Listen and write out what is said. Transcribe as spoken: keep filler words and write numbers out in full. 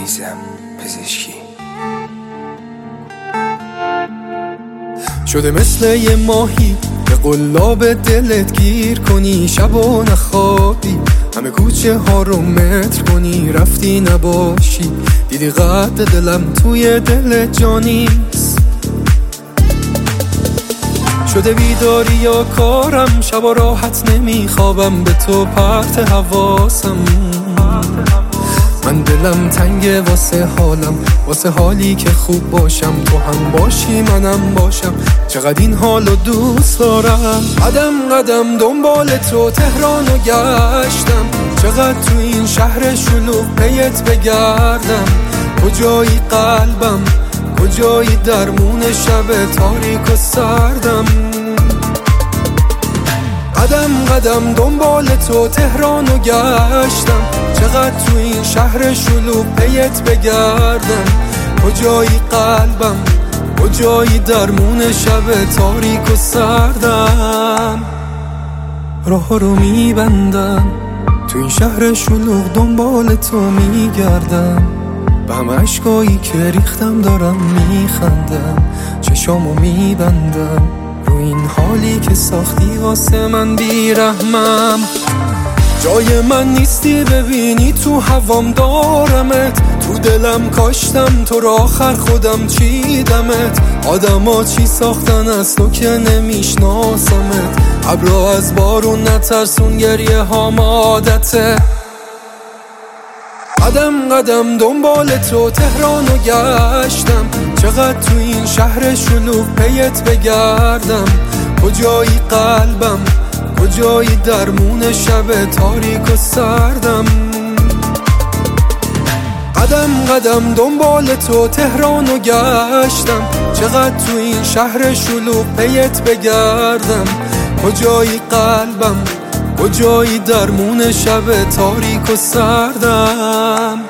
عزیزم پزشکی. شده مثل یه ماهی به قلاب دلت گیر کنی، شب و نخوابی، همه کوچه ها رو متر کنی، رفتی نباشی، دیدی قد دلم توی دلت جانیست. شده بیداری یا کارم، شب راحت نمیخوابم، به تو پرت حواسم. من دلم تنگه واسه حالم، واسه حالی که خوب باشم، تو هم باشی منم باشم، چقدر این حالو دوست دارم. قدم قدم دنبال تو تهرانو گشتم، چقدر تو این شهر شلوغ پیت بگردم. کجایی قلبم، کجایی درمون شب تاریک و سردم. قدم قدم دنبال تو تهرانو گشتم، چقدر تو این شهر شلوغ پیت بگردم. کجایی قلبم، کجایی درمون شب تاریک و سردم. راه رو میبندم تو این شهر شلوغ، دنبال تو میگردم، به همه عشقایی که ریختم دارم میخندم، چشامو میبندم رو این حالی که ساختی واسه من بیرحمم. جای من نیستی ببینی تو هوام دارمت، تو دلم کاشتم تو را آخر خودم چیدمت. آدما چی ساختن از تو که نمیشناسمت، ابرا از بارون نترسون گریه هام عادته. قدم قدم دنبال تو تهرانو گشتم، چقدر تو این شهر شلوغ پیت بگردم. کجایی قلبم، کجایی درمون شب تاریک و سردم. قدم قدم دنبال تو تهرانو گشتم، چقدر تو این شهر شلوغ پیت بگردم. کجایی قلبم، کجایی درمون شب تاریک و سردم.